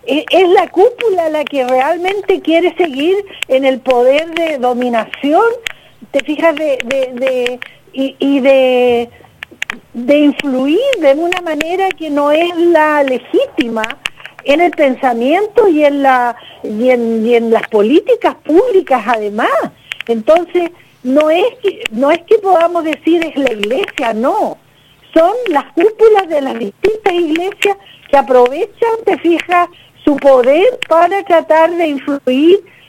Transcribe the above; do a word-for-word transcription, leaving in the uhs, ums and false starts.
es, es la cúpula la que realmente quiere seguir en el poder de dominación, te fijas, de, de, de y, y de, de influir de una manera que no es la legítima en el pensamiento y en la y en, y en las políticas públicas además. Entonces no es que no es que podamos decir es la iglesia, no, son las cúpulas de las distintas iglesias que aprovechan, te fijas, su poder para tratar de influir